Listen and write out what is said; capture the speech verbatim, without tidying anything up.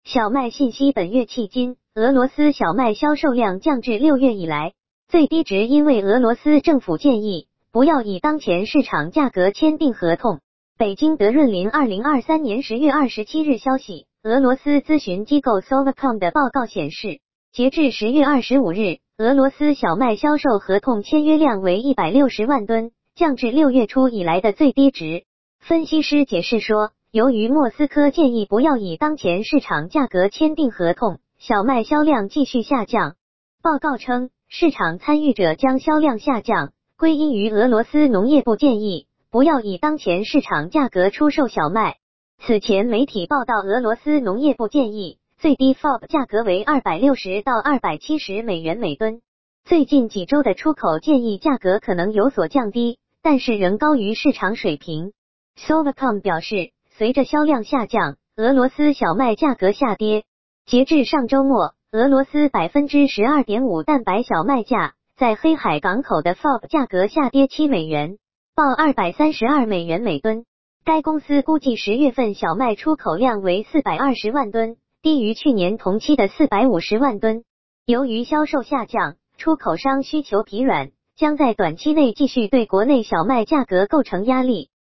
小麦信息本月迄今，俄罗斯小麦销售量降至六月以来最低值，因为俄罗斯政府建议不要以当前市场价格签订合同。北京德润林二零二三年十月二十七日消息，俄罗斯咨询机构 Sovcom 的报告显示，截至十月二十五日，俄罗斯小麦销售合同签约量为一百六十万吨，降至六月初以来的最低值。分析师解释说，由于莫斯科建议不要以当前市场价格签订合同，小麦销量继续下降。报告称，市场参与者将销量下降归因于俄罗斯农业部建议不要以当前市场价格出售小麦。此前媒体报道，俄罗斯农业部建议最低 F O B 价格为二百六十到二百七十美元每吨。最近几周的出口建议价格可能有所降低，但是仍高于市场水平。Sovcom 表示，随着销量下降，俄罗斯小麦价格下跌。截至上周末，俄罗斯 百分之十二点五 蛋白小麦价在黑海港口的 F O B 价格下跌七美元，报二百三十二美元每吨。该公司估计十月份小麦出口量为四百二十万吨，低于去年同期的四百五十万吨。由于销售下降，出口商需求疲软，将在短期内继续对国内小麦价格构成压力。